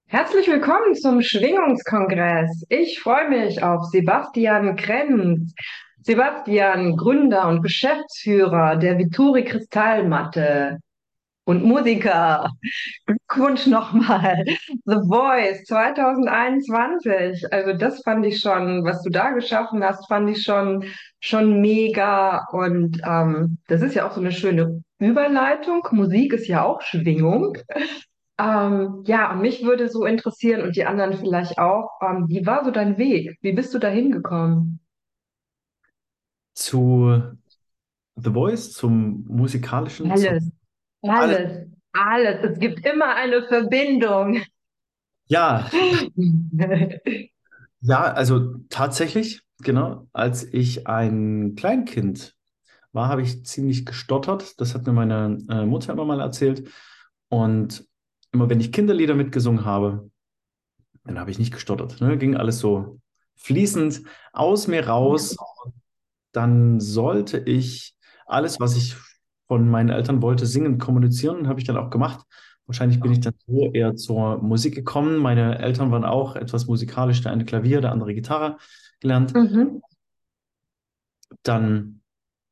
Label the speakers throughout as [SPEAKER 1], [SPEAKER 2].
[SPEAKER 1] Herzlich willkommen zum Schwingungskongress. Ich freue mich auf Sebastian Krenz. Sebastian, Gründer und Geschäftsführer der Vittori Kristallmatte und Musiker. Glückwunsch nochmal. The Voice 2021. Also das fand ich schon, was du da geschaffen hast, fand ich schon mega. Und das ist ja auch so eine schöne Überleitung. Musik ist ja auch Schwingung. Ja, und mich würde so interessieren und die anderen vielleicht auch, wie war so dein Weg? Wie bist du da hingekommen?
[SPEAKER 2] Zu The Voice, zum musikalischen, zum
[SPEAKER 1] Alles,
[SPEAKER 2] alles.
[SPEAKER 1] alles, alles. Es gibt immer eine Verbindung.
[SPEAKER 2] Ja, ja, also tatsächlich, genau, als ich ein Kleinkind war, habe ich ziemlich gestottert. Das hat mir meine Mutter immer mal erzählt. Und immer wenn ich Kinderlieder mitgesungen habe, dann habe ich nicht gestottert. Ne? Ging alles so fließend aus mir raus. Dann sollte ich alles, was ich von meinen Eltern wollte, singen, kommunizieren, habe ich dann auch gemacht. Wahrscheinlich bin ich dann so eher zur Musik gekommen. Meine Eltern waren auch etwas musikalisch, der eine Klavier, der andere Gitarre gelernt.
[SPEAKER 1] Mhm.
[SPEAKER 2] Dann,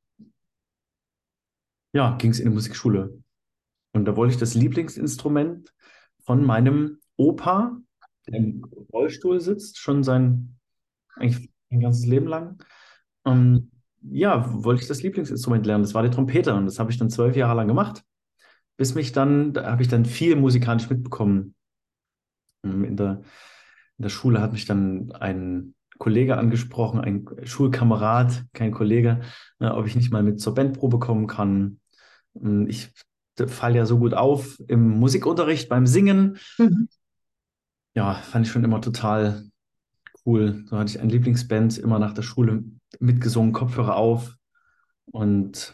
[SPEAKER 2] ja, ging es in die Musikschule. Und da wollte ich das Lieblingsinstrument von meinem Opa, der im Rollstuhl sitzt, schon eigentlich ein ganzes Leben lang. Ja, wollte ich das Lieblingsinstrument lernen. Das war die Trompete. Und das habe ich dann 12 Jahre lang gemacht. Da habe ich dann viel musikalisch mitbekommen. In der Schule hat mich dann ein Kollege angesprochen, ein Schulkamerad, kein Kollege, ob ich nicht mal mit zur Bandprobe kommen kann. Ich falle ja so gut auf im Musikunterricht beim Singen.
[SPEAKER 1] Mhm.
[SPEAKER 2] Ja, fand ich schon immer total cool. So hatte ich eine Lieblingsband, immer nach der Schule mitgesungen, Kopfhörer auf. Und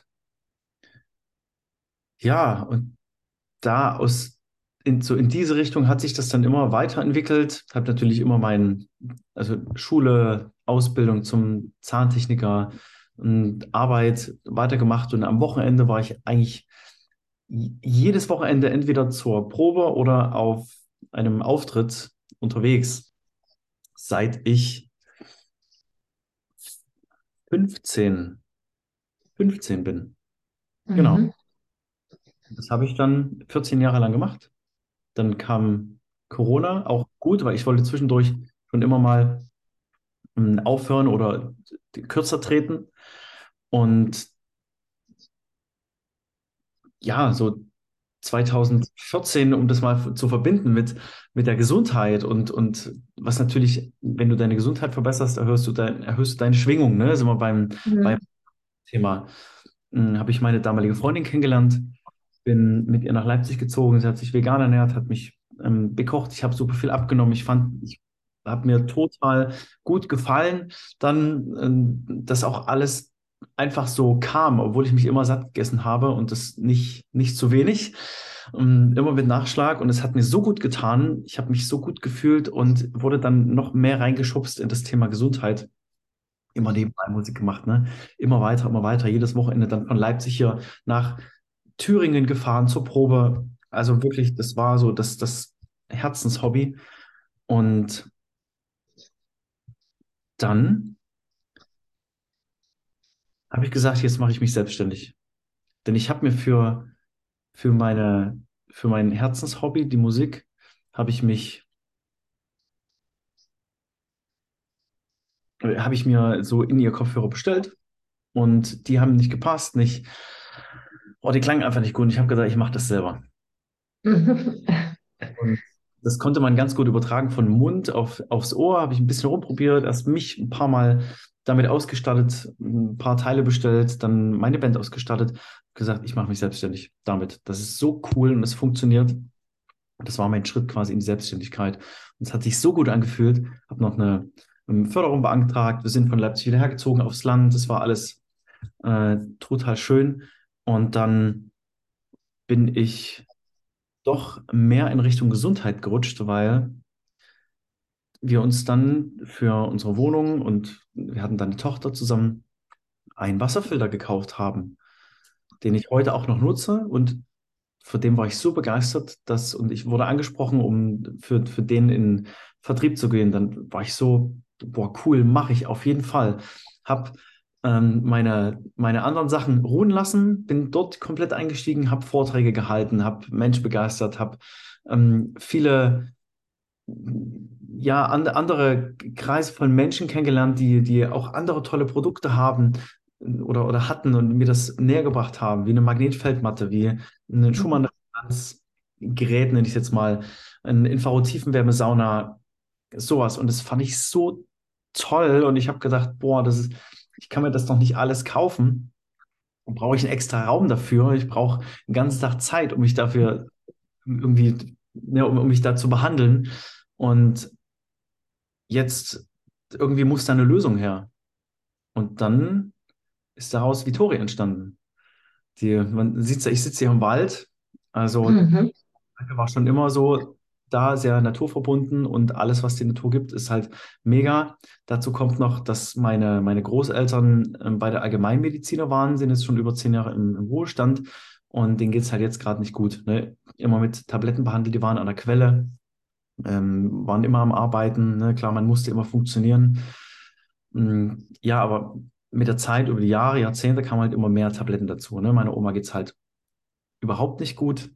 [SPEAKER 2] ja, und da so in diese Richtung hat sich das dann immer weiterentwickelt. Habe natürlich immer also Schule, Ausbildung zum Zahntechniker und Arbeit weitergemacht. Und am Wochenende war ich eigentlich jedes Wochenende entweder zur Probe oder auf einem Auftritt unterwegs, seit ich 15, 15 bin. Genau.
[SPEAKER 1] Mhm.
[SPEAKER 2] Das habe ich dann 14 Jahre lang gemacht. Dann kam Corona, auch gut, weil ich wollte zwischendurch schon immer mal aufhören oder kürzer treten. Und ja, so 2014, um das mal zu verbinden mit der Gesundheit und was natürlich, wenn du deine Gesundheit verbesserst, erhöhst du deine Schwingung, ne? Sind wir beim
[SPEAKER 1] Mhm.
[SPEAKER 2] Thema. Habe ich meine damalige Freundin kennengelernt, bin mit ihr nach Leipzig gezogen, sie hat sich vegan ernährt, hat mich bekocht, ich habe super viel abgenommen, ich habe mir total gut gefallen, dann, dass auch alles einfach so kam, obwohl ich mich immer satt gegessen habe und das nicht zu wenig, immer mit Nachschlag und es hat mir so gut getan, ich habe mich so gut gefühlt und wurde dann noch mehr reingeschubst in das Thema Gesundheit. Immer nebenbei Musik gemacht, ne? Immer weiter. Jedes Wochenende dann von Leipzig hier nach Thüringen gefahren zur Probe. Also wirklich, das war so das Herzenshobby. Und dann habe ich gesagt, jetzt mache ich mich selbstständig. Denn ich habe mir für für mein Herzenshobby, die Musik, habe ich habe ich mir so in ihr Kopfhörer bestellt und die haben nicht gepasst, nicht, oh, die klangen einfach nicht gut. Und ich habe gesagt, ich mache das selber.
[SPEAKER 1] Mhm.
[SPEAKER 2] Und das konnte man ganz gut übertragen von Mund aufs Ohr. Habe ich ein bisschen rumprobiert, erst mich ein paar Mal damit ausgestattet, ein paar Teile bestellt, dann meine Band ausgestattet, gesagt, ich mache mich selbstständig damit. Das ist so cool und es funktioniert. Das war mein Schritt quasi in die Selbstständigkeit. Und es hat sich so gut angefühlt. Habe noch eine Förderung beantragt. Wir sind von Leipzig wieder hergezogen aufs Land. Das war alles total schön. Und dann bin ich doch mehr in Richtung Gesundheit gerutscht, weil wir uns dann für unsere Wohnung und wir hatten dann eine Tochter zusammen einen Wasserfilter gekauft haben, den ich heute auch noch nutze und für den war ich so begeistert, und ich wurde angesprochen, um für den in Vertrieb zu gehen. Dann war ich so, boah, cool, mache ich auf jeden Fall. Hab meine anderen Sachen ruhen lassen, bin dort komplett eingestiegen, habe Vorträge gehalten, habe Mensch begeistert, habe viele andere Kreise von Menschen kennengelernt, die auch andere tolle Produkte haben oder hatten und mir das näher gebracht haben, wie eine Magnetfeldmatte, wie ein Schumann-Gerät, nenne ich es jetzt mal, eine Infrarot-Tiefenwärmesauna, sowas. Und das fand ich so toll und ich habe gedacht, boah, ich kann mir das doch nicht alles kaufen. Brauche ich einen extra Raum dafür? Ich brauche einen ganzen Tag Zeit, um mich dafür irgendwie, ja, um mich da zu behandeln. Und jetzt irgendwie muss da eine Lösung her. Und dann ist daraus Vittoria entstanden. Man sieht, ich sitze hier im Wald, also
[SPEAKER 1] Mhm.
[SPEAKER 2] war schon immer so da, sehr naturverbunden und alles, was die Natur gibt, ist halt mega. Dazu kommt noch, dass meine Großeltern beide Allgemeinmediziner waren, sind jetzt schon über 10 Jahre im Ruhestand und denen geht es halt jetzt gerade nicht gut. Ne? Immer mit Tabletten behandelt, die waren an der Quelle, waren immer am Arbeiten. Ne? Klar, man musste immer funktionieren. Ja, aber mit der Zeit, über die Jahre, Jahrzehnte kamen halt immer mehr Tabletten dazu. Ne? Meiner Oma geht es halt überhaupt nicht gut.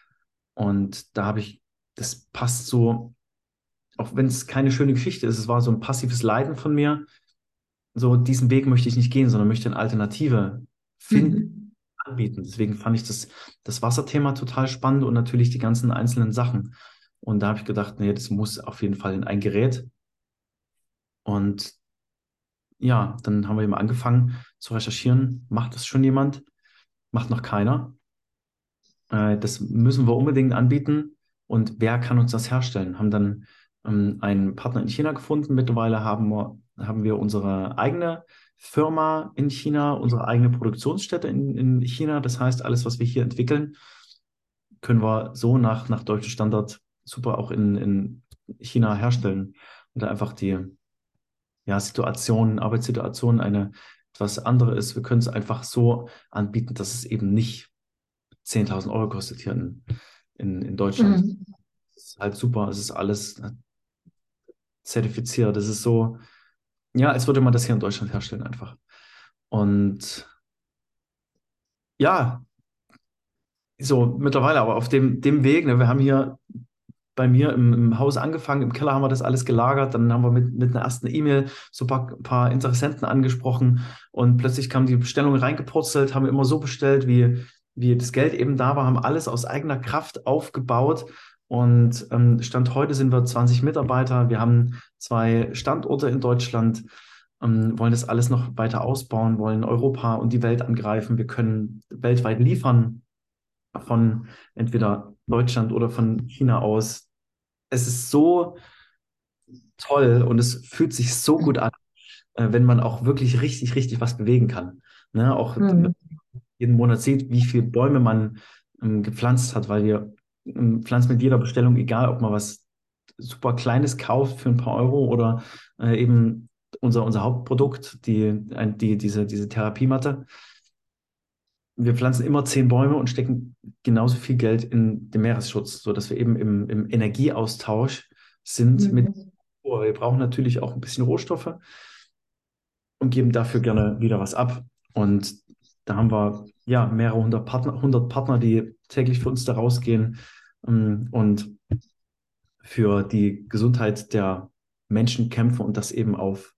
[SPEAKER 2] Und das passt so, auch wenn es keine schöne Geschichte ist, es war so ein passives Leiden von mir. So diesen Weg möchte ich nicht gehen, sondern möchte eine Alternative finden,
[SPEAKER 1] Mhm.
[SPEAKER 2] anbieten. Deswegen fand ich das Wasserthema total spannend und natürlich die ganzen einzelnen Sachen. Und da habe ich gedacht, nee, das muss auf jeden Fall in ein Gerät. Und ja, dann haben wir eben angefangen zu recherchieren. Macht das schon jemand? Macht noch keiner. Das müssen wir unbedingt anbieten. Und wer kann uns das herstellen? Haben dann einen Partner in China gefunden. Mittlerweile haben wir unsere eigene Firma in China, unsere eigene Produktionsstätte in China. Das heißt, alles, was wir hier entwickeln, können wir so nach deutschem Standard super auch in China herstellen. Und da einfach die Arbeitssituation eine etwas andere ist. Wir können es einfach so anbieten, dass es eben nicht 10.000 Euro kostet hier in Deutschland.
[SPEAKER 1] Mhm.
[SPEAKER 2] Das ist halt super. Es ist alles zertifiziert. Es ist so, ja, als würde man das hier in Deutschland herstellen einfach. Und ja, so mittlerweile aber auf dem Weg, ne, wir haben hier bei mir im Haus angefangen, im Keller haben wir das alles gelagert, dann haben wir mit einer ersten E-Mail so ein paar Interessenten angesprochen und plötzlich kam die Bestellung reingepurzelt, haben wir immer so bestellt, wie das Geld eben da war, haben alles aus eigener Kraft aufgebaut und Stand heute sind wir 20 Mitarbeiter, wir haben 2 Standorte in Deutschland, wollen das alles noch weiter ausbauen, wollen Europa und die Welt angreifen, wir können weltweit liefern von entweder Deutschland oder von China aus. Es ist so toll und es fühlt sich so gut an, wenn man auch wirklich richtig, richtig was bewegen kann. Ne? Auch
[SPEAKER 1] Mhm.
[SPEAKER 2] jeden Monat sieht, wie viele Bäume man gepflanzt hat, weil wir pflanzen mit jeder Bestellung, egal ob man was super Kleines kauft für ein paar Euro oder eben unser Hauptprodukt, diese Therapiematte. Wir pflanzen immer 10 Bäume und stecken genauso viel Geld in den Meeresschutz, sodass wir eben im Energieaustausch sind mit.
[SPEAKER 1] Mhm.
[SPEAKER 2] Wir brauchen natürlich auch ein bisschen Rohstoffe und geben dafür gerne wieder was ab. Und da haben wir ja mehrere hundert Partner, die täglich für uns da rausgehen und für die Gesundheit der Menschen kämpfen und das eben auf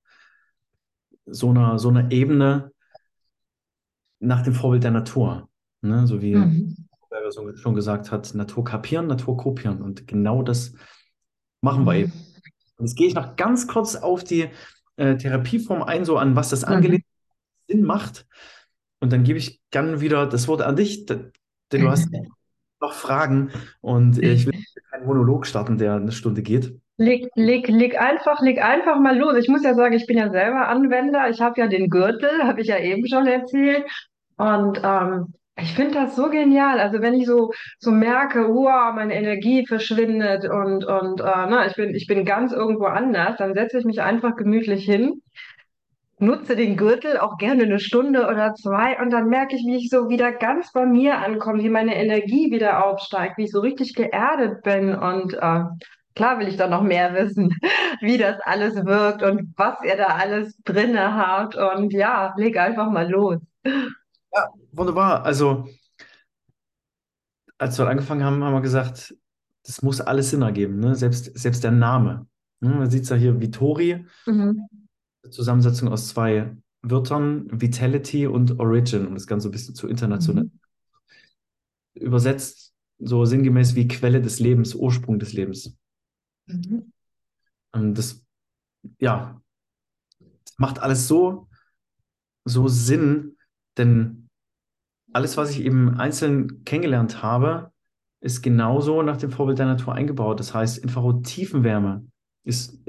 [SPEAKER 2] so einer Ebene nach dem Vorbild der Natur. Ne? So wie
[SPEAKER 1] Mhm.
[SPEAKER 2] Berger so schon gesagt hat, Natur kapieren, Natur kopieren. Und genau das machen wir eben.
[SPEAKER 1] Mhm.
[SPEAKER 2] Und jetzt gehe ich noch ganz kurz auf die Therapieform ein, so an was das
[SPEAKER 1] Mhm.
[SPEAKER 2] angelegt Sinn macht. Und dann gebe ich gerne wieder das Wort an dich, denn du hast noch Fragen und ich will keinen Monolog starten, der eine Stunde geht.
[SPEAKER 1] Leg einfach mal los. Ich muss ja sagen, ich bin ja selber Anwender. Ich habe ja den Gürtel, habe ich ja eben schon erzählt. Und ich finde das so genial. Also wenn ich so merke, wow, meine Energie verschwindet und ich bin ganz irgendwo anders, dann setze ich mich einfach gemütlich hin nutze den Gürtel auch gerne eine Stunde oder zwei und dann merke ich, wie ich so wieder ganz bei mir ankomme, wie meine Energie wieder aufsteigt, wie ich so richtig geerdet bin und klar will ich da noch mehr wissen, wie das alles wirkt und was ihr da alles drinne habt und ja, leg einfach mal los.
[SPEAKER 2] Ja, wunderbar. Also, als wir angefangen haben, haben wir gesagt, das muss alles Sinn ergeben, ne? Selbst der Name. Ne? Man sieht es ja hier, Vittori,
[SPEAKER 1] Mhm.
[SPEAKER 2] Zusammensetzung aus zwei Wörtern, Vitality und Origin, um das Ganze ein bisschen zu international
[SPEAKER 1] Mhm.
[SPEAKER 2] übersetzt, so sinngemäß wie Quelle des Lebens, Ursprung des Lebens.
[SPEAKER 1] Mhm.
[SPEAKER 2] Das, ja, das macht alles so Sinn, denn alles, was ich eben einzeln kennengelernt habe, ist genauso nach dem Vorbild der Natur eingebaut. Das heißt, Infrarot-Tiefenwärme ist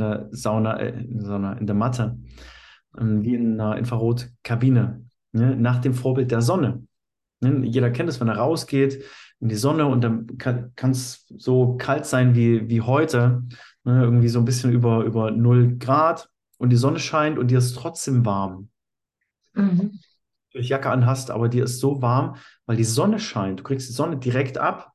[SPEAKER 2] in der Matte, wie in einer Infrarotkabine, ne, nach dem Vorbild der Sonne. Ne? Jeder kennt es, wenn er rausgeht in die Sonne und dann kann es so kalt sein wie heute, ne? Irgendwie so ein bisschen über 0 Grad und die Sonne scheint und dir ist trotzdem warm.
[SPEAKER 1] Mhm.
[SPEAKER 2] Du die Jacke anhast, aber dir ist so warm, weil die Sonne scheint. Du kriegst die Sonne direkt ab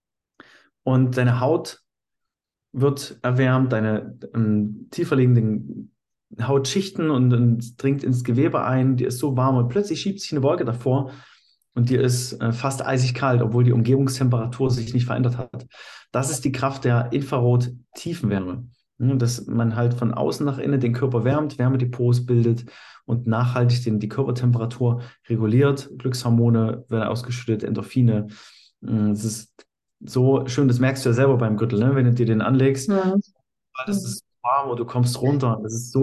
[SPEAKER 2] und deine Haut wird erwärmt, deine tiefer liegenden Hautschichten und dringt ins Gewebe ein, dir ist so warm und plötzlich schiebt sich eine Wolke davor und dir ist fast eisig kalt, obwohl die Umgebungstemperatur sich nicht verändert hat. Das ist die Kraft der Infrarot-Tiefenwärme. Dass man halt von außen nach innen den Körper wärmt, Wärmedepots bildet und nachhaltig die Körpertemperatur reguliert. Glückshormone werden ausgeschüttet, Endorphine. Es ist so schön, das merkst du ja selber beim Gürtel, ne? Wenn du dir den anlegst,
[SPEAKER 1] Mhm.
[SPEAKER 2] das ist warm und du kommst runter. Das ist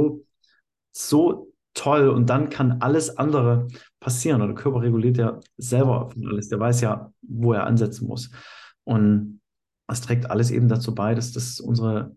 [SPEAKER 2] so toll und dann kann alles andere passieren. Und der Körper reguliert ja selber von alles. Der weiß ja, wo er ansetzen muss. Und das trägt alles eben dazu bei, dass das unsere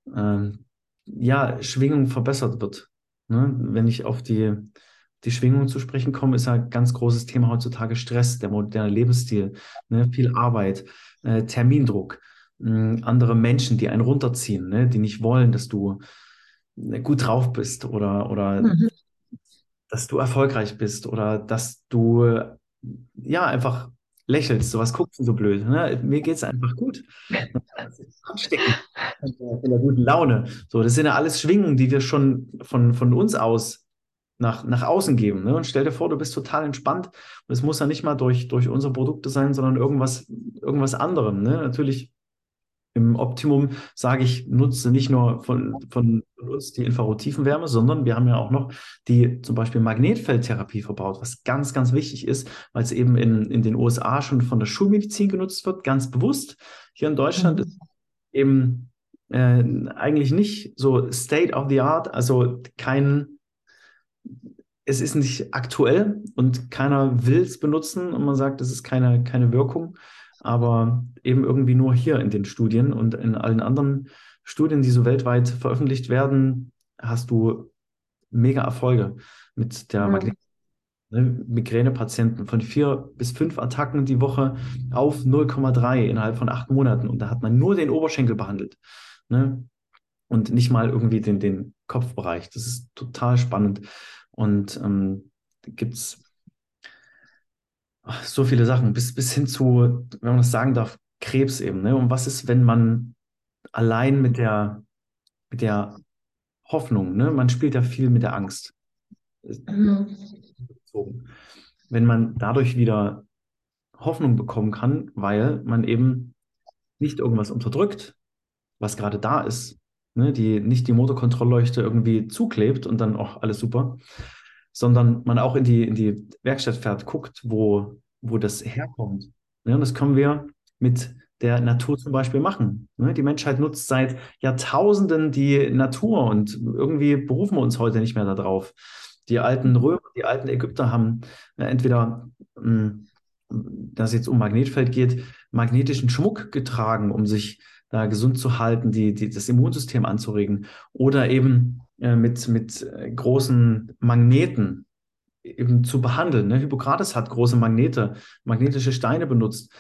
[SPEAKER 2] ja, Schwingung verbessert wird. Ne? Wenn ich auf die Schwingung zu sprechen komme, ist ja ein ganz großes Thema heutzutage Stress, der moderne Lebensstil, ne? Viel Arbeit, Termindruck, andere Menschen, die einen runterziehen, ne? Die nicht wollen, dass du gut drauf bist oder
[SPEAKER 1] Mhm.
[SPEAKER 2] dass du erfolgreich bist oder dass du ja einfach lächelst. Sowas guckst du so blöd. Ne? Mir geht es einfach gut. Das ist ansteckend in der guten Laune. So, das sind ja alles Schwingungen, die wir schon von uns aus nach außen geben. Ne? Und stell dir vor, du bist total entspannt. Und es muss ja nicht mal durch unsere Produkte sein, sondern irgendwas anderem. Ne? Natürlich im Optimum sage ich, nutze nicht nur von uns die Infrarottiefenwärme, sondern wir haben ja auch noch die zum Beispiel Magnetfeldtherapie verbaut, was ganz, ganz wichtig ist, weil es eben in den USA schon von der Schulmedizin genutzt wird, ganz bewusst. Hier in Deutschland ist
[SPEAKER 1] Mhm.
[SPEAKER 2] eben eigentlich nicht so State of the Art, also es ist nicht aktuell und keiner will es benutzen und man sagt, es ist keine Wirkung, aber eben irgendwie nur hier in den Studien und in allen anderen Studien, die so weltweit veröffentlicht werden, hast du mega Erfolge mit der
[SPEAKER 1] Mhm.
[SPEAKER 2] Migränepatienten von 4 bis 5 Attacken die Woche auf 0,3 innerhalb von 8 Monaten und da hat man nur den Oberschenkel behandelt. Ne? Und nicht mal irgendwie den Kopfbereich. Das ist total spannend. Und gibt es so viele Sachen, bis hin zu, wenn man das sagen darf, Krebs eben. Ne? Und was ist, wenn man allein mit der Hoffnung, ne? Man spielt ja viel mit der Angst.
[SPEAKER 1] Mhm.
[SPEAKER 2] Wenn man dadurch wieder Hoffnung bekommen kann, weil man eben nicht irgendwas unterdrückt, was gerade da ist, ne? Nicht die Motorkontrollleuchte irgendwie zuklebt und dann auch alles super, sondern man auch in die Werkstatt fährt, guckt, wo das herkommt. Ja, und das können wir mit der Natur zum Beispiel machen. Ne? Die Menschheit nutzt seit Jahrtausenden die Natur und irgendwie berufen wir uns heute nicht mehr darauf. Die alten Römer, die alten Ägypter haben entweder, da es jetzt um Magnetfeld geht, magnetischen Schmuck getragen, um sich da gesund zu halten, das Immunsystem anzuregen. Oder eben mit großen Magneten eben zu behandeln. Ne? Hippokrates hat große magnetische Steine benutzt.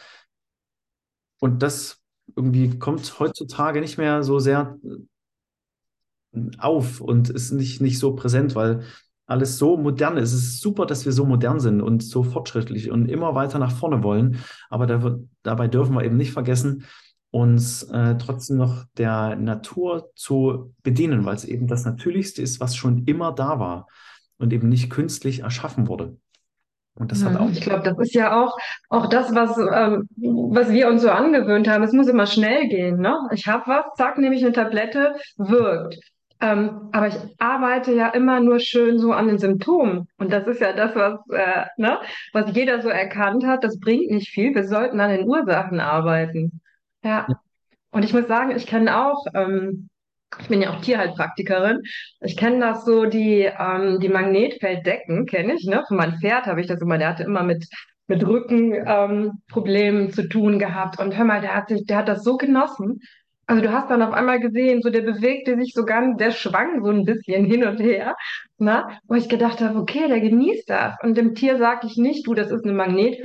[SPEAKER 2] Und das irgendwie kommt heutzutage nicht mehr so sehr auf und ist nicht so präsent, weil alles so modern ist. Es ist super, dass wir so modern sind und so fortschrittlich und immer weiter nach vorne wollen. Aber dabei dürfen wir eben nicht vergessen, uns trotzdem noch der Natur zu bedienen, weil es eben das Natürlichste ist, was schon immer da war und eben nicht künstlich erschaffen wurde. Und das hat auch,
[SPEAKER 1] Ich glaube, das ist ja auch das, was wir uns so angewöhnt haben. Es muss immer schnell gehen, ne? Ich habe was, zack, nehme ich eine Tablette, wirkt. Aber ich arbeite ja immer nur schön so an den Symptomen. Und das ist ja das, ne, was jeder so erkannt hat. Das bringt nicht viel. Wir sollten an den Ursachen arbeiten. Ja. Und ich muss sagen, ich bin ja auch Tierheilpraktikerin. Ich kenne das so, die Magnetfelddecken kenne ich, ne? Von meinem Pferd habe ich das immer, der hatte immer mit Rückenproblemen Problemen zu tun gehabt. Und hör mal, der hat das so genossen. Also du hast dann auf einmal gesehen, so der bewegte sich so ganz, der schwang so ein bisschen hin und her, ne? Wo ich gedacht habe, okay, der genießt das. Und dem Tier sage ich nicht, du, das ist eine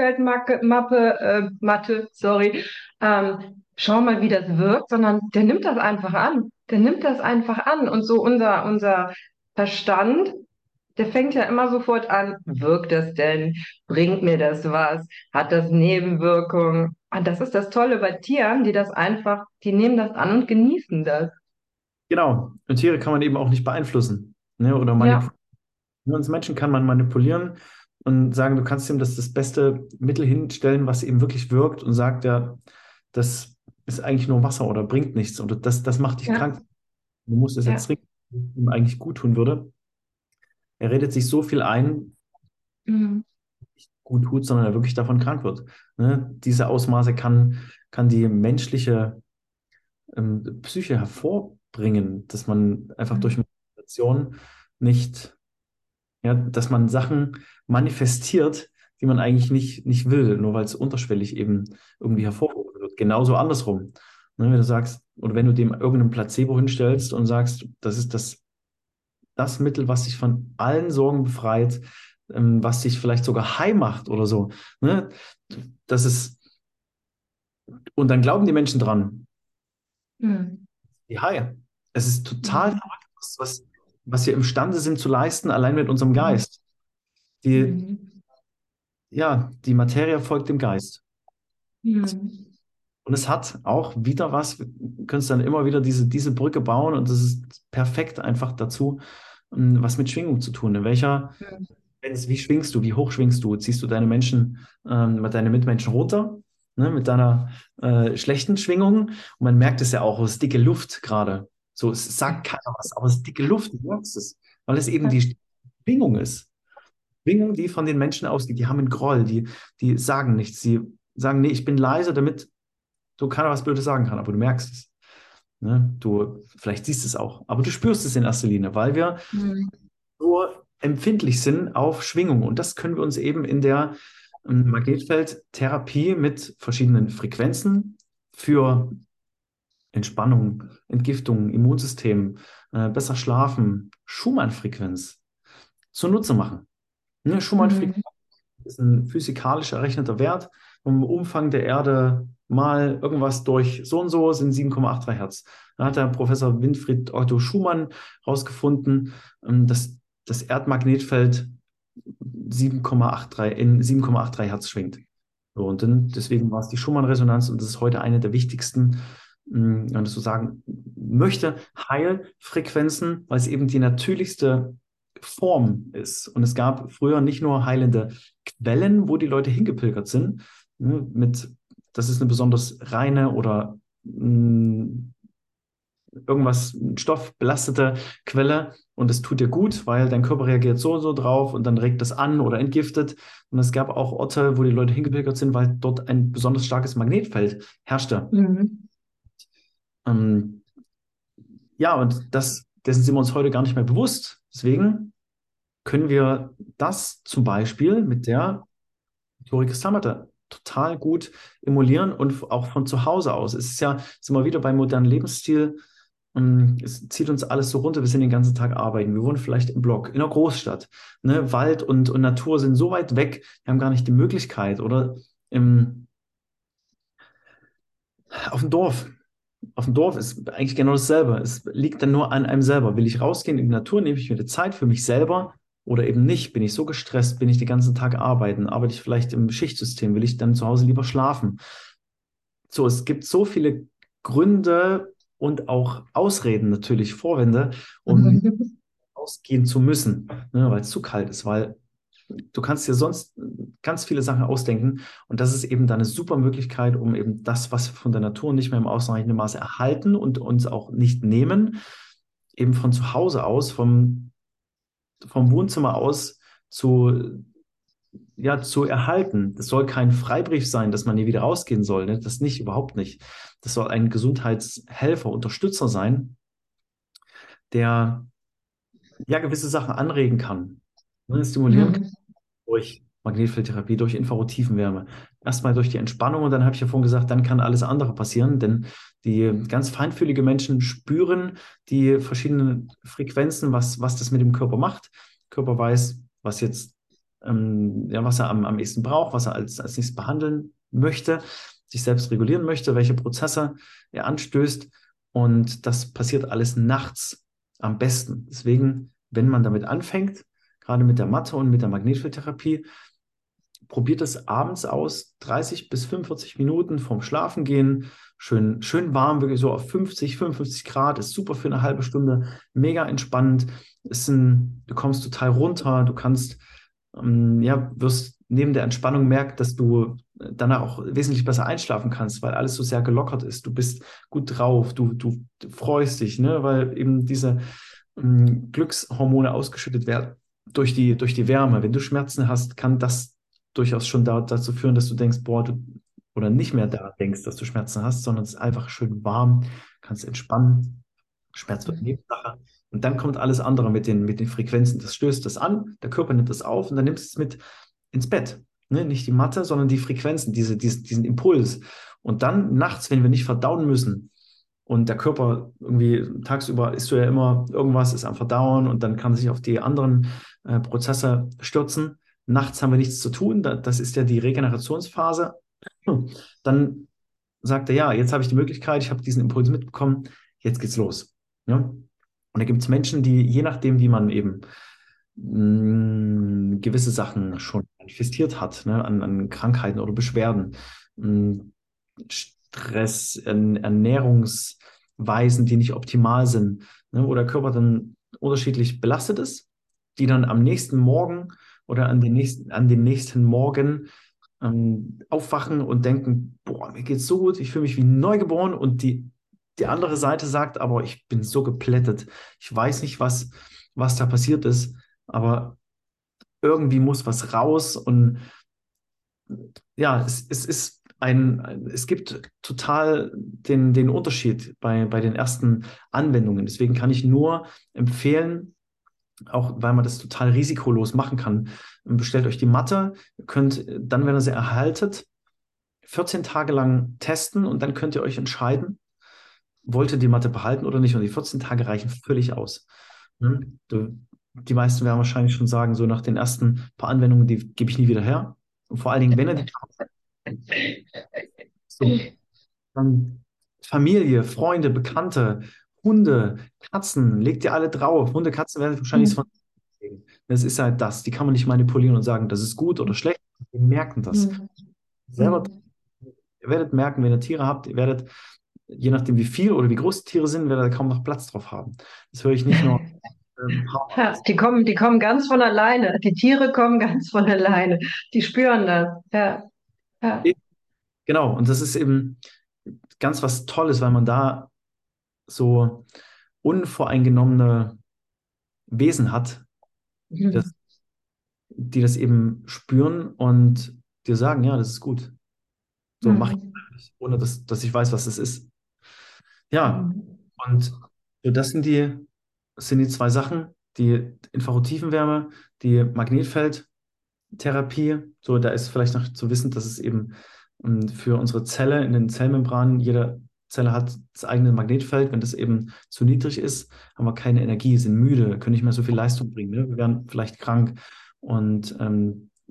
[SPEAKER 1] Matte, sorry. Schau mal, wie das wirkt, sondern der nimmt das einfach an. Der nimmt das einfach an. Und so unser Verstand, der fängt ja immer sofort an, wirkt das denn? Bringt mir das was? Hat das Nebenwirkungen? Und das ist das Tolle bei Tieren, die nehmen das an und genießen das.
[SPEAKER 2] genau, und Tiere kann man eben auch nicht beeinflussen, ne, oder
[SPEAKER 1] Ja,
[SPEAKER 2] manipulieren. Nur uns Menschen kann man manipulieren und sagen, du kannst ihm das beste Mittel hinstellen, was eben wirklich wirkt und sagt, ja, das ist eigentlich nur Wasser oder bringt nichts oder das macht dich
[SPEAKER 1] ja,
[SPEAKER 2] krank. Du musst es jetzt
[SPEAKER 1] ja.
[SPEAKER 2] trinken, was ihm eigentlich gut tun würde. Er redet sich so viel ein,
[SPEAKER 1] Mhm.
[SPEAKER 2] gut tut, sondern er wirklich davon krank wird. Ne? Diese Ausmaße kann die menschliche Psyche hervorbringen, dass man einfach durch
[SPEAKER 1] Mhm.
[SPEAKER 2] Meditation nicht, ja, dass man Sachen manifestiert, die man eigentlich nicht will, nur weil es unterschwellig eben irgendwie hervorgehoben wird. Genauso andersrum. Ne, wenn du sagst, oder wenn du dem irgendein Placebo hinstellst und sagst, das ist das Mittel, was dich von allen Sorgen befreit, was dich vielleicht sogar high macht oder so. Ne? Das ist, und dann glauben die Menschen dran,
[SPEAKER 1] Mhm.
[SPEAKER 2] die high. Es ist total
[SPEAKER 1] Mhm.
[SPEAKER 2] verrückt, was wir imstande sind zu leisten, allein mit unserem Geist. Die,
[SPEAKER 1] Mhm.
[SPEAKER 2] ja, die Materie folgt dem Geist.
[SPEAKER 1] Mhm.
[SPEAKER 2] Und es hat auch wieder was, wir können dann immer wieder diese Brücke bauen und das ist perfekt einfach dazu, was mit Schwingung zu tun. Wie schwingst du, wie hoch schwingst du? Ziehst du deine Menschen, deine Mitmenschen runter, ne, mit deiner schlechten Schwingung? Und man merkt es ja auch, es ist dicke Luft gerade. So, es sagt keiner was, aber es ist dicke Luft, du merkst es, weil es eben die Schwingung ist. Schwingung, die von den Menschen ausgeht, die haben einen Groll, die sagen nichts, die sagen, nee, ich bin leise, damit so keiner was Blödes sagen kann, aber du merkst es. Ne? Vielleicht siehst es auch, aber du spürst es in erster Linie, weil wir
[SPEAKER 1] Mhm.
[SPEAKER 2] so empfindlich sind auf Schwingung. Und das können wir uns eben in der Magnetfeldtherapie mit verschiedenen Frequenzen für Entspannung, Entgiftung, Immunsystem, besser schlafen, Schumann-Frequenz zunutze machen. Ne? Schumann-Frequenz
[SPEAKER 1] Mhm.
[SPEAKER 2] ist ein physikalisch errechneter Wert vom Umfang der Erde mal irgendwas durch so und so sind 7,83 Hertz. Da hat der Professor Winfried Otto Schumann herausgefunden, dass das Erdmagnetfeld 7,83 Hertz schwingt. So, und deswegen war es die Schumann-Resonanz und das ist heute eine der wichtigsten, wenn ich so sagen möchte, Heilfrequenzen, weil es eben die natürlichste Form ist. Und es gab früher nicht nur heilende Quellen, wo die Leute hingepilgert sind, ne, das ist eine besonders reine oder irgendwas, stoffbelastete Quelle und es tut dir gut, weil dein Körper reagiert so und so drauf und dann regt das an oder entgiftet. Und es gab auch Orte, wo die Leute hingepilgert sind, weil dort ein besonders starkes Magnetfeld herrschte.
[SPEAKER 1] Mhm.
[SPEAKER 2] Ähm, ja, und dessen sind wir uns heute gar nicht mehr bewusst. Deswegen können wir das zum Beispiel mit der Tori Kristallmatte total gut emulieren und auch von zu Hause aus. Es ist ja, sind wir wieder beim modernen Lebensstil. Es zieht uns alles so runter, wir sind den ganzen Tag arbeiten. Wir wohnen vielleicht im Block, in einer Großstadt. Ne? Wald und Natur sind so weit weg, wir haben gar nicht die Möglichkeit. Oder auf dem Dorf. auf dem Dorf ist eigentlich genau dasselbe. Es liegt dann nur an einem selber. Will ich rausgehen in die Natur, nehme ich mir die Zeit für mich selber oder eben nicht? Bin ich so gestresst? Bin ich den ganzen Tag arbeiten? Arbeite ich vielleicht im Schichtsystem? Will ich dann zu Hause lieber schlafen? So, es gibt so viele Gründe und auch Ausreden, natürlich Vorwände, um nicht rausgehen zu müssen, ne, weil es zu kalt ist, weil du kannst dir sonst ganz viele Sachen ausdenken und das ist eben dann eine super Möglichkeit, um eben das, was wir von der Natur nicht mehr im ausreichenden Maße erhalten und uns auch nicht nehmen, eben von zu Hause aus, vom Wohnzimmer aus zu, ja, zu erhalten. Das soll kein Freibrief sein, dass man nie wieder rausgehen soll, ne? Das nicht, überhaupt nicht. Das soll ein Gesundheitshelfer, Unterstützer sein, der ja gewisse Sachen anregen kann, ne, stimulieren kann durch Magnetfeldtherapie, durch Infrarottiefenwärme. Erstmal durch die Entspannung und dann habe ich ja vorhin gesagt, dann kann alles andere passieren, denn die ganz feinfühlige Menschen spüren die verschiedenen Frequenzen, was das mit dem Körper macht. Der Körper weiß, was jetzt, ja, was er am ehesten braucht, was er als nächstes behandeln möchte, sich selbst regulieren möchte, welche Prozesse er anstößt. Und das passiert alles nachts am besten. Deswegen, wenn man damit anfängt, gerade mit der Matte und mit der Magnetfeldtherapie, probiert es abends aus, 30 bis 45 Minuten vorm Schlafengehen, schön warm, wirklich so auf 50, 55 Grad, ist super für eine halbe Stunde, mega entspannt. Du kommst total runter, du kannst, ja, wirst neben der Entspannung merken, dass du danach auch wesentlich besser einschlafen kannst, weil alles so sehr gelockert ist. Du bist gut drauf, du freust dich, ne, weil eben diese Glückshormone ausgeschüttet werden durch die Wärme. Wenn du Schmerzen hast, kann das durchaus schon dazu führen, dass du denkst, boah, oder nicht mehr daran denkst, dass du Schmerzen hast, sondern es ist einfach schön warm, kannst entspannen, Schmerz wird Nebensache. Und dann kommt alles andere mit den Frequenzen. Das stößt das an, der Körper nimmt das auf und dann nimmst du es mit ins Bett. Ne? Nicht die Matte, sondern die Frequenzen, diesen Impuls. Und dann nachts, wenn wir nicht verdauen müssen, und der Körper irgendwie tagsüber isst du ja immer irgendwas, ist am Verdauen und dann kann er sich auf die anderen Prozesse stürzen. Nachts haben wir nichts zu tun, das ist ja die Regenerationsphase. Dann sagt er, ja, jetzt habe ich die Möglichkeit, ich habe diesen Impuls mitbekommen, jetzt geht's los. Ja? Und da gibt es Menschen, die, je nachdem, wie man eben gewisse Sachen schon manifestiert hat, ne, an Krankheiten oder Beschwerden, mh, Stress, Ernährungsweisen, die nicht optimal sind, ne, wo der Körper dann unterschiedlich belastet ist, die dann am nächsten Morgen oder an den nächsten Morgen aufwachen und denken, boah, mir geht's so gut, ich fühle mich wie neugeboren und die andere Seite sagt, aber ich bin so geplättet. Ich weiß nicht, was da passiert ist, aber irgendwie muss was raus und ja, es gibt total den Unterschied bei den ersten Anwendungen. Deswegen kann ich nur empfehlen, auch weil man das total risikolos machen kann, bestellt euch die Matte, ihr könnt dann, wenn ihr sie erhaltet, 14 Tage lang testen und dann könnt ihr euch entscheiden, wollt ihr die Matte behalten oder nicht. Und die 14 Tage reichen völlig aus. Ne? Die meisten werden wahrscheinlich schon sagen, so nach den ersten paar Anwendungen, die gebe ich nie wieder her. Und vor allen Dingen, wenn ihr die so, dann Familie, Freunde, Bekannte, Hunde, Katzen, legt ihr alle drauf. Hunde, Katzen werden wahrscheinlich von das ist halt das. Die kann man nicht manipulieren und sagen, das ist gut oder schlecht. Die merken das. Selber, ihr werdet merken, wenn ihr Tiere habt, ihr werdet, je nachdem wie viel oder wie groß die Tiere sind, werdet ihr kaum noch Platz drauf haben. Das höre ich nicht nur ein paar Mal.
[SPEAKER 1] Ja, die kommen ganz von alleine. Die Tiere kommen ganz von alleine. Die spüren das. Ja, ja.
[SPEAKER 2] Genau, und das ist eben ganz was Tolles, weil man da so unvoreingenommene Wesen hat, das, die das eben spüren und dir sagen, ja, das ist gut. So mache
[SPEAKER 1] Mhm.
[SPEAKER 2] ich, ohne dass ich weiß, was es ist. Ja,
[SPEAKER 1] Mhm.
[SPEAKER 2] und so das sind die zwei Sachen, die Infrarotiefenwärme, die Magnetfeldtherapie. So, da ist vielleicht noch zu wissen, dass es eben für unsere Zelle in den Zellmembranen, jede Zelle hat das eigene Magnetfeld. Wenn das eben zu niedrig ist, haben wir keine Energie, sind müde, können nicht mehr so viel Leistung bringen. Ne? Wir werden vielleicht krank und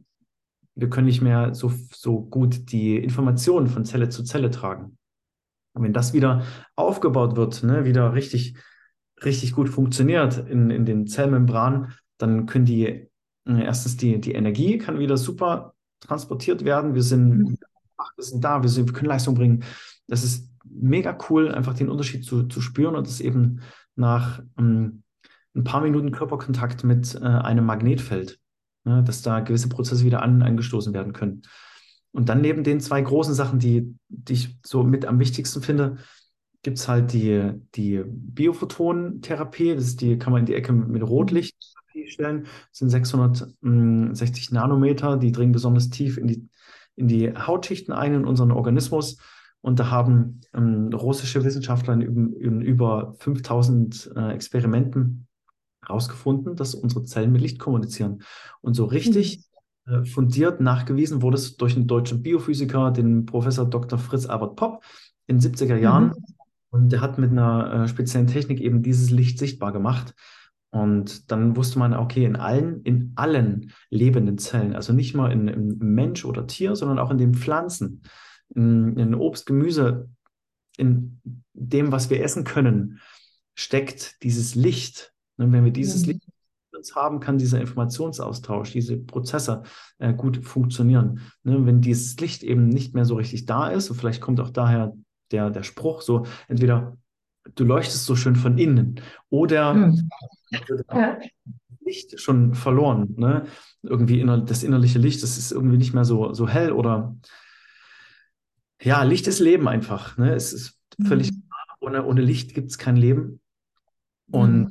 [SPEAKER 2] wir können nicht mehr so gut die Informationen von Zelle zu Zelle tragen. Und wenn das wieder aufgebaut wird, ne, wieder richtig gut funktioniert in den Zellmembranen, dann können erstens die Energie kann wieder super transportiert werden. Wir sind da, wir können Leistung bringen. Das ist mega cool, einfach den Unterschied zu spüren und das eben nach ein paar Minuten Körperkontakt mit einem Magnetfeld, ne, dass da gewisse Prozesse wieder angestoßen werden können. Und dann neben den zwei großen Sachen, die ich so mit am wichtigsten finde, gibt es halt die Biophotonentherapie. Kann man in die Ecke mit Rotlichttherapie stellen. Das sind 660 Nanometer, die dringen besonders tief in die Hautschichten ein in unseren Organismus. Und da haben russische Wissenschaftler in über 5000 Experimenten herausgefunden, dass unsere Zellen mit Licht kommunizieren. Und so richtig fundiert nachgewiesen wurde es durch einen deutschen Biophysiker, den Professor Dr. Fritz Albert Popp, in den 70er Jahren. Und der hat mit einer speziellen Technik eben dieses Licht sichtbar gemacht. Und dann wusste man, okay, in allen lebenden Zellen, also nicht nur im Mensch oder Tier, sondern auch in den Pflanzen, in Obst, Gemüse, in dem, was wir essen können, steckt dieses Licht. Und wenn wir dieses Licht in uns haben, kann dieser Informationsaustausch, diese Prozesse gut funktionieren. Ne, wenn dieses Licht eben nicht mehr so richtig da ist, und vielleicht kommt auch daher der Spruch so, entweder du leuchtest so schön von innen oder wird das
[SPEAKER 1] Ja.
[SPEAKER 2] Licht schon verloren. Ne? Irgendwie das innerliche Licht, das ist irgendwie nicht mehr so hell oder ja, Licht ist Leben einfach. Ne? Es ist völlig klar, ohne Licht gibt es kein Leben. Und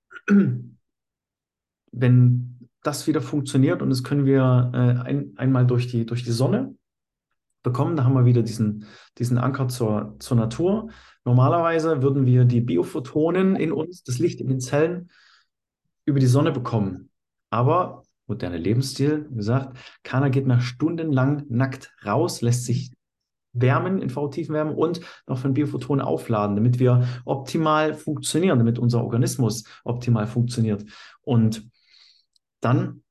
[SPEAKER 2] wenn das wieder funktioniert und das können wir einmal durch die Sonne bekommen, da haben wir wieder diesen Anker zur Natur. Normalerweise würden wir die Biophotonen in uns, das Licht in den Zellen, über die Sonne bekommen. Aber moderner Lebensstil, wie gesagt, keiner geht mehr stundenlang nackt raus, lässt sich wärmen, in V-Tiefenwärme und noch von Biophotonen aufladen, damit wir optimal funktionieren, damit unser Organismus optimal funktioniert. Und dann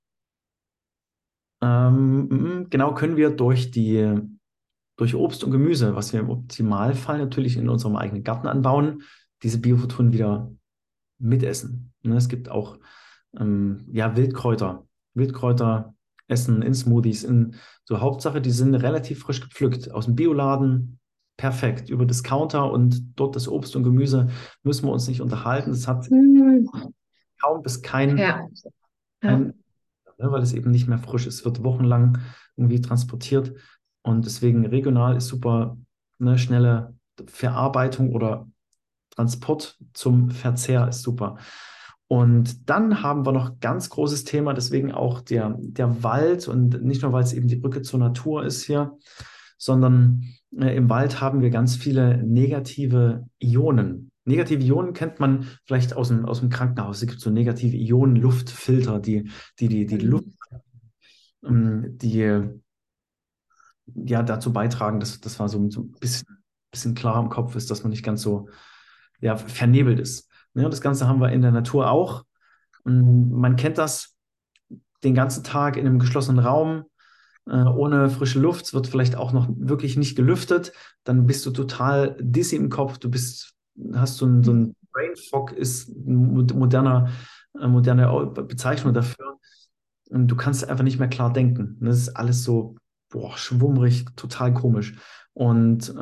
[SPEAKER 2] genau können wir durch Obst und Gemüse, was wir im Optimalfall natürlich in unserem eigenen Garten anbauen, diese Biophotonen wieder mitessen. Ne, es gibt auch ja, Wildkräuter essen in Smoothies, so Hauptsache, die sind relativ frisch gepflückt aus dem Bioladen, perfekt, über Discounter und dort das Obst und Gemüse müssen wir uns nicht unterhalten. Es hat kaum bis
[SPEAKER 1] Ja. Ja.
[SPEAKER 2] kein ne, weil es eben nicht mehr frisch ist, wird wochenlang irgendwie transportiert und deswegen regional ist super, ne, schnelle Verarbeitung oder Transport zum Verzehr ist super. Und dann haben wir noch ganz großes Thema, deswegen auch der Wald und nicht nur, weil es eben die Brücke zur Natur ist hier, sondern im Wald haben wir ganz viele negative Ionen. Negative Ionen kennt man vielleicht aus dem Krankenhaus. Es gibt so negative Ionen-Luftfilter, die Luft, die ja dazu beitragen, dass das war so ein bisschen klarer im Kopf ist, dass man nicht ganz so ja, vernebelt ist. Ja, das Ganze haben wir in der Natur auch. Man kennt das den ganzen Tag in einem geschlossenen Raum, ohne frische Luft. Es wird vielleicht auch noch wirklich nicht gelüftet. Dann bist du total dizzy im Kopf. Hast so ein Brain Fog, ist moderne Bezeichnung dafür. Und du kannst einfach nicht mehr klar denken. Das ist alles so, boah, schwummrig, total komisch. Und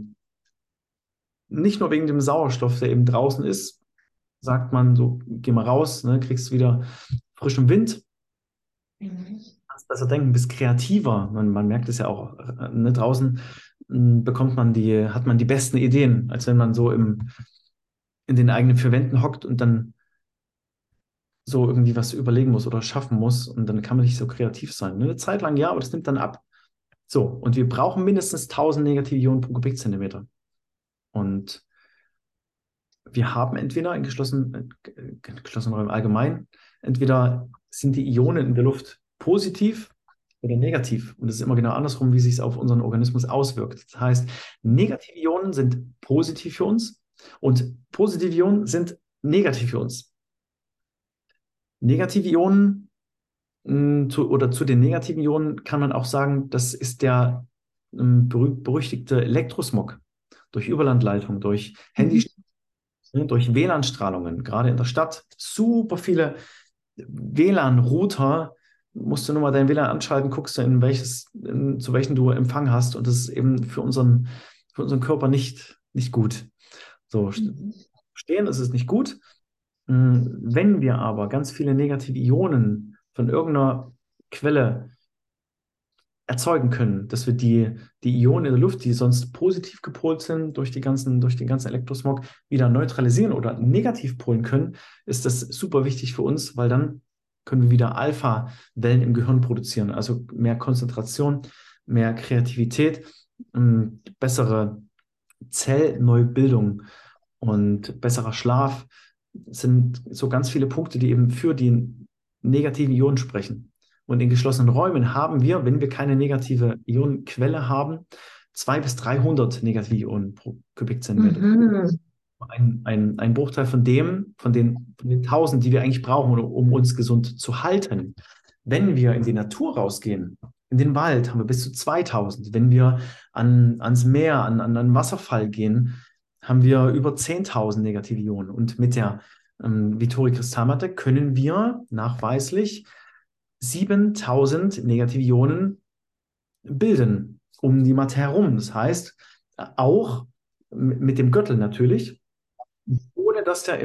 [SPEAKER 2] nicht nur wegen dem Sauerstoff, der eben draußen ist, sagt man so, geh mal raus, ne, kriegst wieder frischen Wind, kannst besser denken, bist kreativer. Man merkt es ja auch, ne, draußen hat man die besten Ideen, als wenn man so in den eigenen vier Wänden hockt und dann so irgendwie was überlegen muss oder schaffen muss und dann kann man nicht so kreativ sein. Ne, eine Zeit lang ja, aber das nimmt dann ab. So, und wir brauchen mindestens 1000 negative Ionen pro Kubikzentimeter. Und wir haben entweder in geschlossenen Räumen allgemein, entweder sind die Ionen in der Luft positiv oder negativ. Und es ist immer genau andersrum, wie sich es auf unseren Organismus auswirkt. Das heißt, negative Ionen sind positiv für uns und positive Ionen sind negativ für uns. Negative Ionen zu den negativen Ionen kann man auch sagen, das ist der berüchtigte Elektrosmog. durch Überlandleitung, durch
[SPEAKER 1] Mhm.
[SPEAKER 2] Handy, durch WLAN-Strahlungen, gerade in der Stadt. Super viele WLAN-Router. Musst du nur mal dein WLAN anschalten, guckst du, zu welchen du Empfang hast. Und das ist eben für unseren Körper nicht gut. So,
[SPEAKER 1] Mhm.
[SPEAKER 2] stehen ist es nicht gut. Wenn wir aber ganz viele negative Ionen von irgendeiner Quelle erzeugen können, dass wir die Ionen in der Luft, die sonst positiv gepolt sind durch den ganzen Elektrosmog, wieder neutralisieren oder negativ polen können, ist das super wichtig für uns, weil dann können wir wieder Alpha-Wellen im Gehirn produzieren, also mehr Konzentration, mehr Kreativität, bessere Zellneubildung und besserer Schlaf sind so ganz viele Punkte, die eben für die negativen Ionen sprechen. Und in geschlossenen Räumen haben wir, wenn wir keine negative Ionenquelle haben, 200 bis 300 negative Ionen pro Kubikzentimeter.
[SPEAKER 1] Mhm.
[SPEAKER 2] Ein Bruchteil von den 1000, die wir eigentlich brauchen, um uns gesund zu halten. Wenn wir in die Natur rausgehen, in den Wald, haben wir bis zu 2000. Wenn wir ans Meer, an einen Wasserfall gehen, haben wir über 10.000 negative Ionen. Und mit der Vittori-Kristallmatte können wir nachweislich 7.000 negative Ionen bilden um die Matte herum. Das heißt, auch mit dem Gürtel natürlich, ohne dass der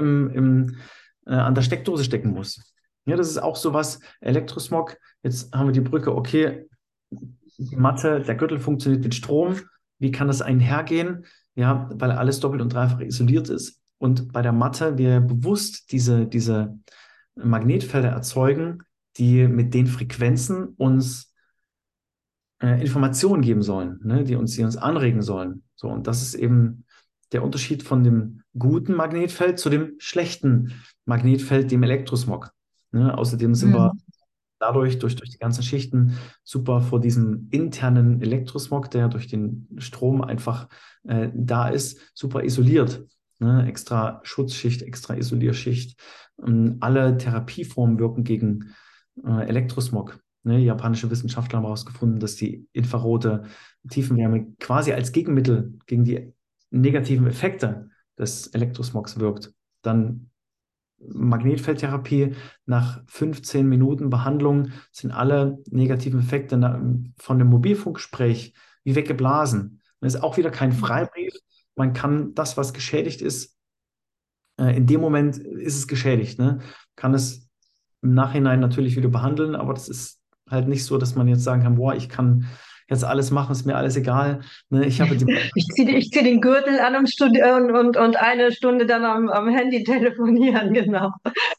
[SPEAKER 2] an der Steckdose stecken muss. Ja, das ist auch so was, Elektrosmog. Jetzt haben wir die Brücke, okay, die Matte, der Gürtel funktioniert mit Strom. Wie kann das einhergehen? Ja, weil alles doppelt und dreifach isoliert ist. Und bei der Matte wir bewusst diese Magnetfelder erzeugen, die mit den Frequenzen uns Informationen geben sollen, ne, die uns anregen sollen. So, und das ist eben der Unterschied von dem guten Magnetfeld zu dem schlechten Magnetfeld, dem Elektrosmog. Ne? Außerdem sind wir
[SPEAKER 1] Mhm.
[SPEAKER 2] dadurch, durch die ganzen Schichten, super vor diesem internen Elektrosmog, der durch den Strom einfach da ist, super isoliert. Ne? Extra Schutzschicht, extra Isolierschicht. Alle Therapieformen wirken gegen Elektrosmog. Ne? Japanische Wissenschaftler haben herausgefunden, dass die infrarote Tiefenwärme quasi als Gegenmittel gegen die negativen Effekte des Elektrosmogs wirkt. Dann Magnetfeldtherapie, nach 15 Minuten Behandlung sind alle negativen Effekte von dem Mobilfunkgespräch wie weggeblasen. Das ist auch wieder kein Freibrief. Man kann das, was geschädigt ist, in dem Moment ist es geschädigt. Ne? Kann es im Nachhinein natürlich wieder behandeln, aber das ist halt nicht so, dass man jetzt sagen kann, boah, ich kann jetzt alles machen, ist mir alles egal. Ne? Ich habe die.
[SPEAKER 1] Ich zieh den Gürtel an und eine Stunde dann am Handy telefonieren, genau.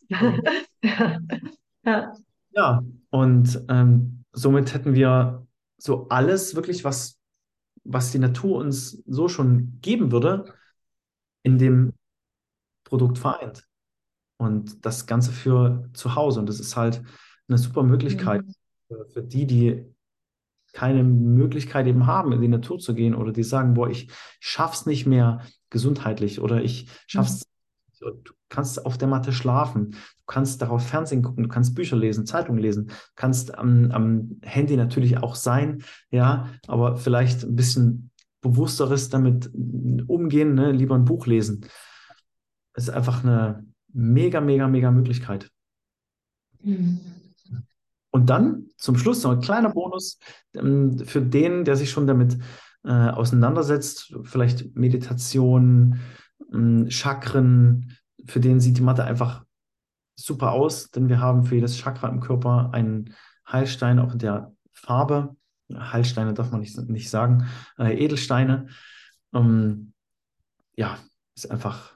[SPEAKER 1] Ja. Ja.
[SPEAKER 2] Ja, und somit hätten wir so alles wirklich, was die Natur uns so schon geben würde, in dem Produkt vereint. Und das Ganze für zu Hause. Und das ist halt eine super Möglichkeit
[SPEAKER 1] Mhm.
[SPEAKER 2] für die, die keine Möglichkeit eben haben, in die Natur zu gehen oder die sagen, boah, ich schaff's nicht mehr gesundheitlich oder ich
[SPEAKER 1] Mhm.
[SPEAKER 2] schaff's. Du kannst auf der Matte schlafen, du kannst darauf Fernsehen gucken, du kannst Bücher lesen, Zeitungen lesen, kannst am Handy natürlich auch sein, ja, aber vielleicht ein bisschen bewussteres damit umgehen, ne? Lieber ein Buch lesen. Es ist einfach eine mega Möglichkeit.
[SPEAKER 1] Mhm.
[SPEAKER 2] Und dann zum Schluss noch ein kleiner Bonus für den, der sich schon damit auseinandersetzt, vielleicht Meditation, Chakren, für den sieht die Matte einfach super aus, denn wir haben für jedes Chakra im Körper einen Heilstein, auch in der Farbe. Heilsteine darf man nicht sagen, Edelsteine. Ähm, ja, ist einfach,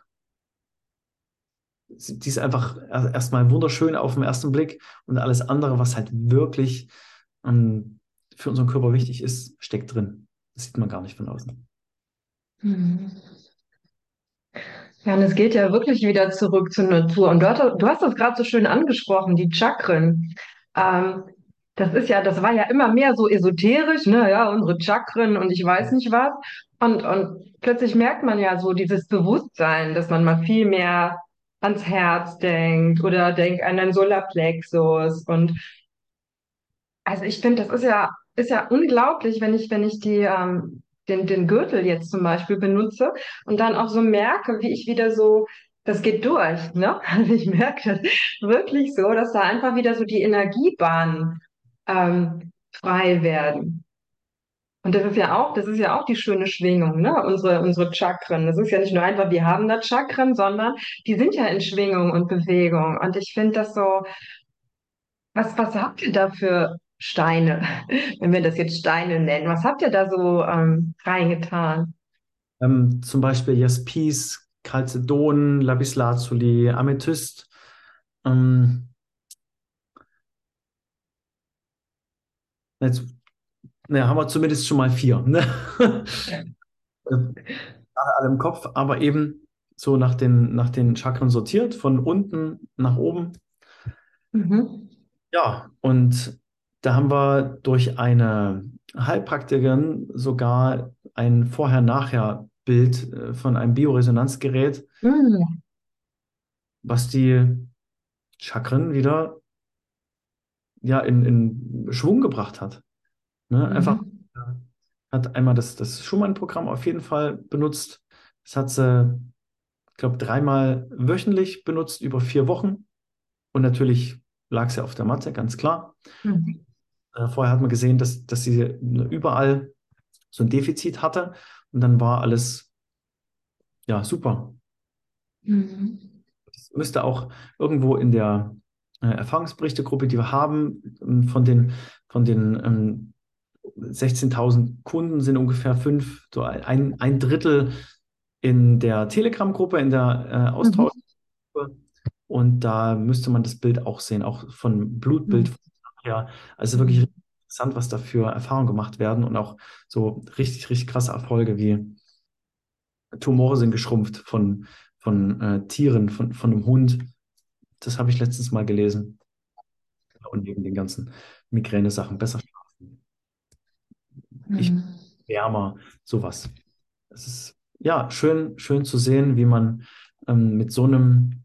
[SPEAKER 2] die ist einfach erstmal wunderschön auf den ersten Blick und alles andere, was halt wirklich ähm, für unseren Körper wichtig ist, steckt drin. Das sieht man gar nicht von außen.
[SPEAKER 1] Mhm. Ja, und es geht ja wirklich wieder zurück zur Natur. Und du hast das gerade so schön angesprochen, die Chakren. Ähm, das war ja immer mehr so esoterisch, ne, ja, unsere Chakren und ich weiß nicht was. Und plötzlich merkt man ja so dieses Bewusstsein, dass man mal viel mehr ans Herz denkt oder denkt an den Solarplexus. Und also ich finde, ist ja unglaublich, wenn ich die den Gürtel jetzt zum Beispiel benutze und dann auch so merke, wie ich wieder so, das geht durch, ne? Also ich merke das wirklich so, dass da einfach wieder so die Energiebahnen frei werden. Und das ist ja auch die schöne Schwingung, ne? Unsere Chakren. Das ist ja nicht nur einfach, wir haben da Chakren, sondern die sind ja in Schwingung und Bewegung. Und ich finde das so, was habt ihr da für Steine, wenn wir das jetzt Steine nennen? Was habt ihr da so reingetan?
[SPEAKER 2] Zum Beispiel Jaspis, Chalcedon, Lapislazuli, Amethyst. Ähm, jetzt, naja, haben wir zumindest schon mal vier. Ne? Alle im Kopf, aber eben so nach den Chakren sortiert, von unten nach oben.
[SPEAKER 1] Mhm.
[SPEAKER 2] Ja, und da haben wir durch eine Heilpraktikerin sogar ein Vorher-Nachher-Bild von einem Bioresonanzgerät,
[SPEAKER 1] Mhm.
[SPEAKER 2] was die Chakren wieder ja, in Schwung gebracht hat. Ne? Einfach
[SPEAKER 1] Mhm.
[SPEAKER 2] hat einmal das Schumann-Programm auf jeden Fall benutzt. Das hat sie, ich glaube, dreimal wöchentlich benutzt über 4 Wochen. Und natürlich lag sie auf der Matte, ganz klar.
[SPEAKER 1] Mhm.
[SPEAKER 2] Vorher hat man gesehen, dass sie überall so ein Defizit hatte. Und dann war alles, ja, super.
[SPEAKER 1] Mhm.
[SPEAKER 2] Das müsste auch irgendwo in der Erfahrungsberichtegruppe, die wir haben, von den 16.000 Kunden sind ungefähr fünf, so ein Drittel in der Telegram-Gruppe, in der
[SPEAKER 1] Mhm.
[SPEAKER 2] Austauschgruppe. Und da müsste man das Bild auch sehen, auch von Blutbild.
[SPEAKER 1] Mhm.
[SPEAKER 2] Ja, also wirklich
[SPEAKER 1] Mhm.
[SPEAKER 2] interessant, was da für Erfahrungen gemacht werden und auch so richtig, richtig krasse Erfolge wie Tumore sind geschrumpft von Tieren, von einem Hund. Das habe ich letztens mal gelesen. Und neben den ganzen Migräne-Sachen besser schlafen. Ich
[SPEAKER 1] Mhm.
[SPEAKER 2] wärmer, sowas. Es ist ja schön, schön zu sehen, wie man mit so einem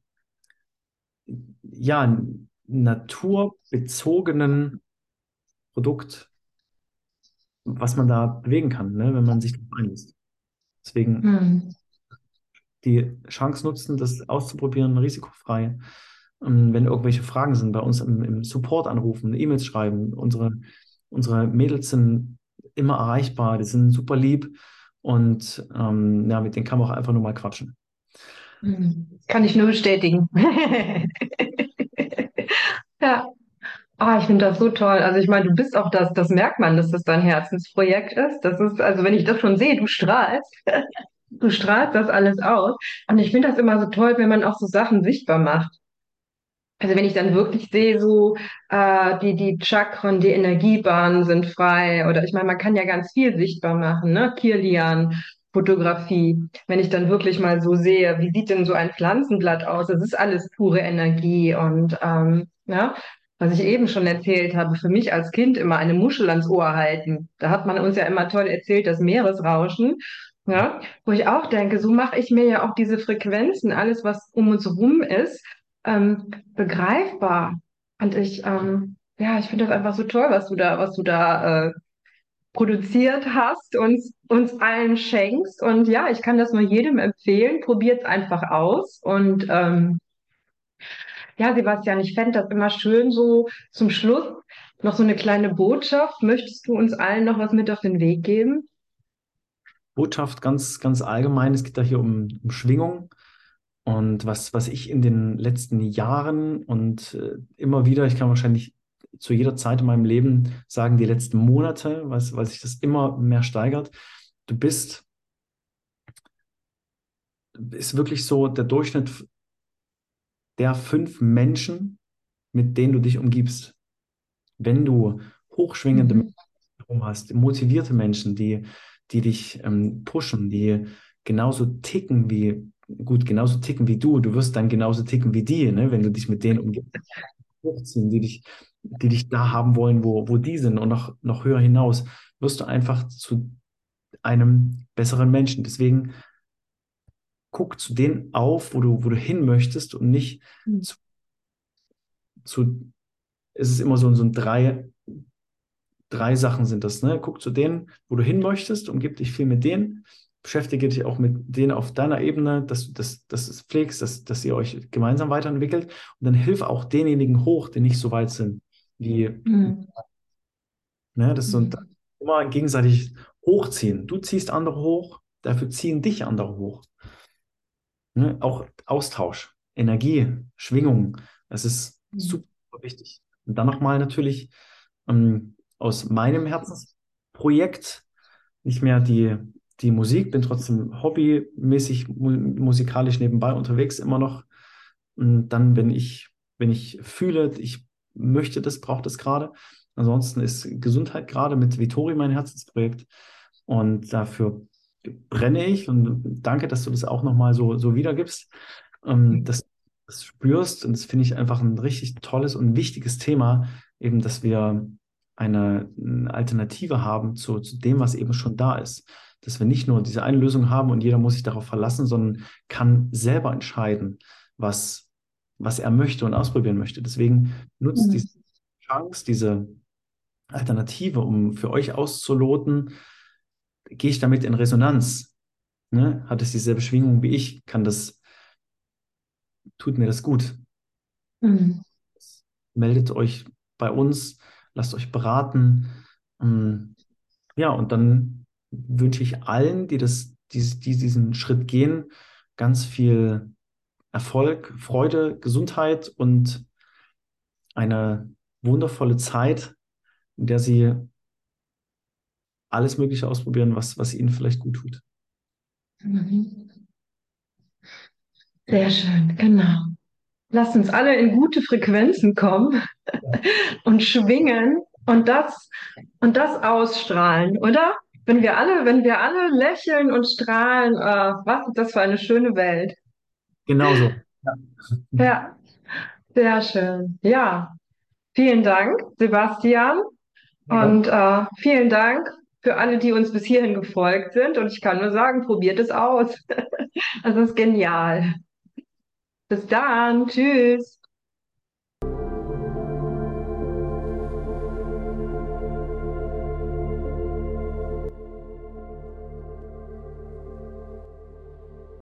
[SPEAKER 2] ja, naturbezogenen Produkt, was man da bewegen kann, ne, wenn man sich darauf einlässt. Deswegen
[SPEAKER 1] Mhm.
[SPEAKER 2] die Chance nutzen, das auszuprobieren, risikofrei. Wenn irgendwelche Fragen sind, bei uns im Support anrufen, E-Mails schreiben. Unsere Mädels sind immer erreichbar, die sind super lieb und ja, mit denen kann man auch einfach nur mal quatschen.
[SPEAKER 1] Mhm. Kann ich nur bestätigen. Ja. Ah, ich finde das so toll. Also ich meine, du bist auch das merkt man, dass das dein Herzensprojekt ist. Das ist, also wenn ich das schon sehe, du strahlst das alles aus. Und ich finde das immer so toll, wenn man auch so Sachen sichtbar macht. Also wenn ich dann wirklich sehe, so die Chakren, die Energiebahnen sind frei. Oder ich meine, man kann ja ganz viel sichtbar machen, ne? Kirlian, Fotografie. Wenn ich dann wirklich mal so sehe, wie sieht denn so ein Pflanzenblatt aus? Das ist alles pure Energie. Und ja, was ich eben schon erzählt habe, für mich als Kind immer eine Muschel ans Ohr halten. Da hat man uns ja immer toll erzählt, das Meeresrauschen. Ja, wo ich auch denke, so mache ich mir ja auch diese Frequenzen, alles, was um uns herum ist begreifbar. Und ja, ich finde das einfach so toll, was du da produziert hast, uns allen schenkst. Und ja, ich kann das nur jedem empfehlen. Probiert es einfach aus. Und ja, Sebastian, ich fände das immer schön, so zum Schluss noch so eine kleine Botschaft. Möchtest du uns allen noch was mit auf den Weg geben?
[SPEAKER 2] Botschaft ganz, ganz allgemein, es geht da hier um Schwingung. Und was ich in den letzten Jahren und immer wieder, ich kann wahrscheinlich zu jeder Zeit in meinem Leben sagen, die letzten Monate, weil sich das immer mehr steigert, du ist wirklich so der Durchschnitt der 5 Menschen, mit denen du dich umgibst. Wenn du hochschwingende Menschen
[SPEAKER 1] Mhm.
[SPEAKER 2] herum hast, motivierte Menschen, die dich pushen, die genauso ticken genauso ticken wie du wirst dann genauso ticken wie die, ne, wenn du dich mit denen umgibst, hochziehen, die dich da haben wollen, wo die sind und noch höher hinaus, wirst du einfach zu einem besseren Menschen. Deswegen guck zu denen auf, wo du hin möchtest und nicht
[SPEAKER 1] Mhm.
[SPEAKER 2] zu, zu es ist immer so ein drei Sachen sind das, ne? Guck zu denen, wo du hin möchtest, umgib dich viel mit denen, beschäftige dich auch mit denen auf deiner Ebene, dass du das pflegst, dass ihr euch gemeinsam weiterentwickelt und dann hilf auch denjenigen hoch, die nicht so weit sind, wie,
[SPEAKER 1] Mhm.
[SPEAKER 2] ne? Das sind
[SPEAKER 1] Mhm.
[SPEAKER 2] immer gegenseitig hochziehen. Du ziehst andere hoch, dafür ziehen dich andere hoch. Ne? Auch Austausch, Energie, Schwingung, das ist super wichtig. Und dann nochmal natürlich aus meinem Herzensprojekt, nicht mehr die Musik, bin trotzdem hobbymäßig musikalisch nebenbei unterwegs immer noch. Und dann, wenn ich fühle, ich möchte das, brauche das gerade. Ansonsten ist Gesundheit gerade mit Vittori mein Herzensprojekt. Und dafür brenne ich und danke, dass du das auch nochmal so wiedergibst, dass du das spürst. Und das finde ich einfach ein richtig tolles und wichtiges Thema, eben, dass wir eine Alternative haben zu dem, was eben schon da ist. Dass wir nicht nur diese eine Lösung haben und jeder muss sich darauf verlassen, sondern kann selber entscheiden, was, was er möchte und ausprobieren möchte. Deswegen nutzt diese
[SPEAKER 1] Mhm.
[SPEAKER 2] Chance, diese Alternative, um für euch auszuloten, gehe ich damit in Resonanz? Ne? Hat es dieselbe Schwingung wie ich? Tut mir das gut?
[SPEAKER 1] Mhm.
[SPEAKER 2] Meldet euch bei uns, lasst euch beraten. Ähm, Ja, und dann wünsche ich allen, die diesen Schritt gehen, ganz viel Erfolg, Freude, Gesundheit und eine wundervolle Zeit, in der sie alles Mögliche ausprobieren, was ihnen vielleicht gut tut.
[SPEAKER 1] Mhm. Sehr schön, genau. Lasst uns alle in gute Frequenzen kommen und schwingen und das ausstrahlen, oder? Wenn wir alle lächeln und strahlen, was ist das für eine schöne Welt?
[SPEAKER 2] Genauso. Ja.
[SPEAKER 1] Ja, sehr schön. Ja, vielen Dank, Sebastian,
[SPEAKER 2] Sehr gern.
[SPEAKER 1] und vielen Dank für alle, die uns bis hierhin gefolgt sind. Und ich kann nur sagen, probiert es aus. Das ist genial. Bis dann. Tschüss.